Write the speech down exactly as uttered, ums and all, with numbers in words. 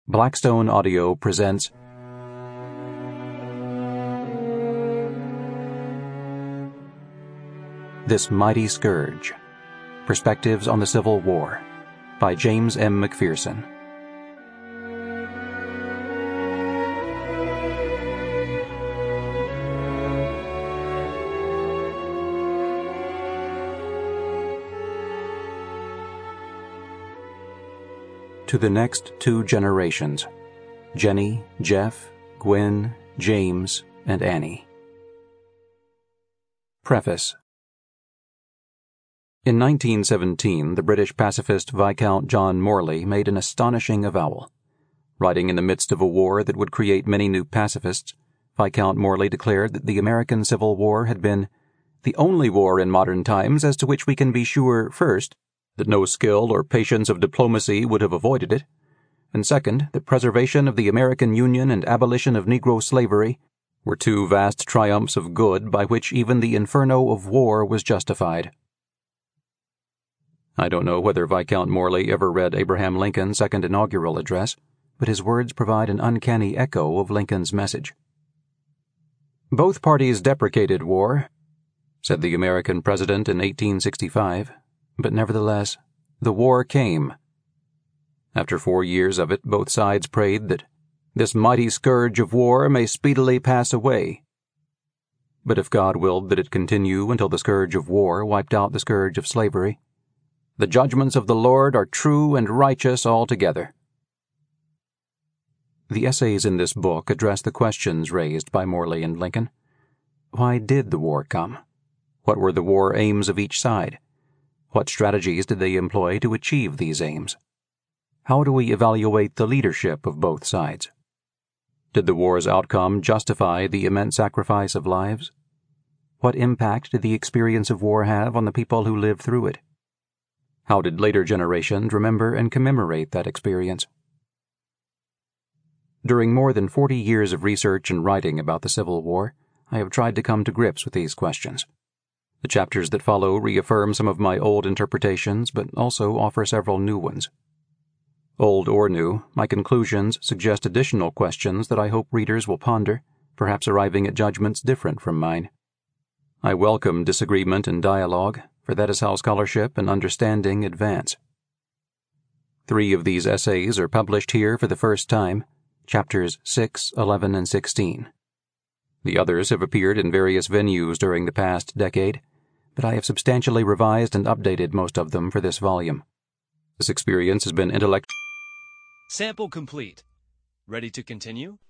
Blackstone Audio presents This Mighty Scourge, Perspectives on the Civil War, by James M. McPherson. To the next two generations, Jenny, Jeff, Gwen, James, and Annie. Preface. In nineteen seventeen, the British pacifist Viscount John Morley made an astonishing avowal. Writing in the midst of a war that would create many new pacifists, Viscount Morley declared that the American Civil War had been the only war in modern times as to which we can be sure, first, that no skill or patience of diplomacy would have avoided it, and second, that preservation of the American Union and abolition of Negro slavery were two vast triumphs of good by which even the inferno of war was justified. I don't know whether Viscount Morley ever read Abraham Lincoln's second inaugural address, but his words provide an uncanny echo of Lincoln's message. Both parties deprecated war, said the American president in eighteen sixty-five, but nevertheless, the war came. After four years of it, both sides prayed that this mighty scourge of war may speedily pass away. But if God willed that it continue until the scourge of war wiped out the scourge of slavery, the judgments of the Lord are true and righteous altogether. The essays in this book address the questions raised by Morley and Lincoln. Why did the war come? What were the war aims of each side? What strategies did they employ to achieve these aims? How do we evaluate the leadership of both sides? Did the war's outcome justify the immense sacrifice of lives? What impact did the experience of war have on the people who lived through it? How did later generations remember and commemorate that experience? During more than forty years of research and writing about the Civil War, I have tried to come to grips with these questions. The chapters that follow reaffirm some of my old interpretations, but also offer several new ones. Old or new, my conclusions suggest additional questions that I hope readers will ponder, perhaps arriving at judgments different from mine. I welcome disagreement and dialogue, for that is how scholarship and understanding advance. Three of these essays are published here for the first time, chapters six, eleven, and sixteen. The others have appeared in various venues during the past decade, but I have substantially revised and updated most of them for this volume. This experience has been intellect. Sample complete. Ready to continue?